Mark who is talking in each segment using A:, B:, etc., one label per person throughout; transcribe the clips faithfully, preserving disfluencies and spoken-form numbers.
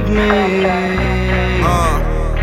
A: me.
B: Uh.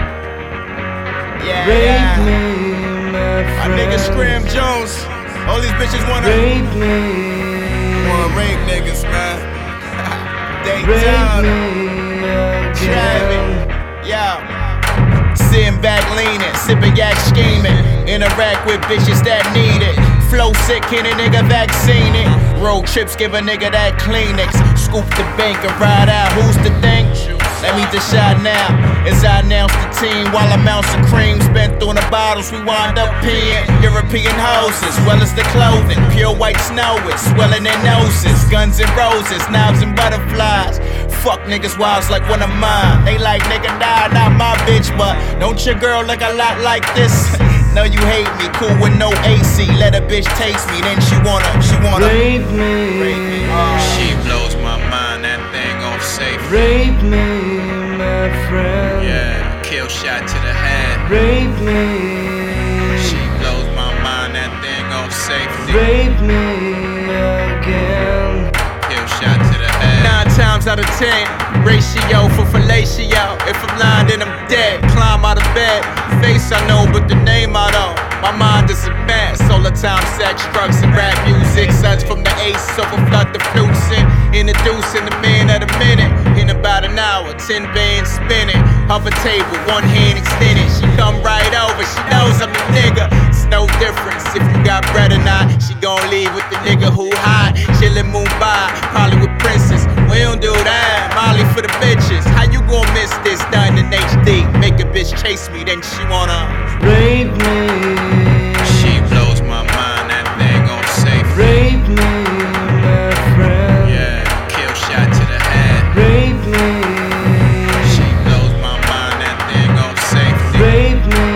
B: Yeah,
A: Rape
B: yeah.
A: me, my
B: My
A: friend.
B: nigga Scram Jones. All these bitches wanna
A: Rape me.
B: wanna rape niggas, man. They
A: Rape
B: down.
A: me
B: Driving.
A: again.
B: Yeah. Sitting back leaning, sipping yak scheming. Interact with bitches that need it. Flow sick, hit a nigga vaccine it. Road trips, give a nigga that Kleenex. Scoop the bank and ride out. Who's to think? Let me decide now. As I announce the team while I'm out some cream. Spent through the bottles, we wind up peeing. European hoses, well as the clothing. Pure white snow is swelling their noses. Guns and roses, knives and butterflies. Fuck niggas wives like one of mine. They like nigga die, not my bitch, but don't your girl look a lot like this? No, you hate me, cool with no A C. Let a bitch taste me, then she wanna, she wanna
A: Rape me.
B: rape me. Uh, she blows my mind, that thing off safe.
A: Rape me, my friend.
B: Yeah, kill shot to the head.
A: Rape me.
B: She blows my mind, that thing off safety.
A: Rape me again.
B: Kill shot to the head. Nine times out of ten, ratio for fellatio. If I'm lying, then I'm dead. Climb out of bed, face I know, but the name I don't. My mind is a mess. All the time, sex, drugs, and rap music. Suds from the ace, overflood the flutes in. Introducing the man at a minute. In about an hour, ten bands spinning. Hover table, one hand extended. She come right over, she knows I'm the nigga. It's no difference if you got bread or not. She gon' leave with the nigga who hot. Chillin' Mumbai, probably with Princess. We don't do that, Molly for the bitches. How you gon' miss this done in H D? Make a bitch chase me, then she wanna
A: Rape me.
B: She blows my mind, that thing on safe.
A: Rape me, my friend.
B: Yeah, kill shot to the head.
A: Rape me.
B: She blows my mind, that thing on safety.
A: Rape me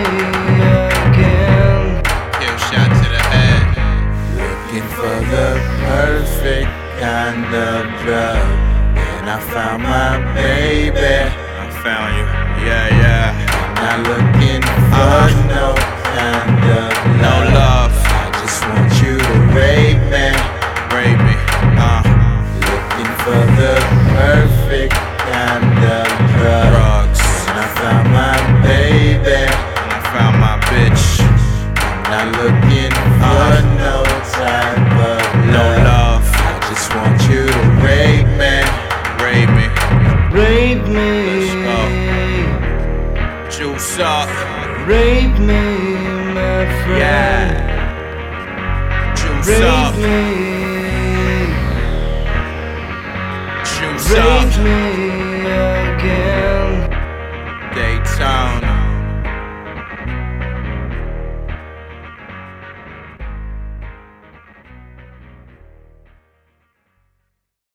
A: again.
B: Kill shot to the head.
C: Looking for the perfect kind of drug, and I found my baby.
B: I found you. Yeah, yeah.
C: Not looking for no kind of
B: No
C: love.
B: love.
C: I just want you to rape me.
B: Rape me. Uh,
C: Looking for the perfect kind of drug,
B: drugs.
C: and I found my baby.
B: And I found my bitch.
C: Not looking for no type of
B: No
C: love.
B: love.
C: I just want you to rape me.
B: Rape me.
A: Rape me.
B: Juice up.
A: Rape me, my friend.
B: Yeah. Juice
A: Rape
B: up.
A: me.
B: Juice up.
A: Rape me again.
B: Daytown.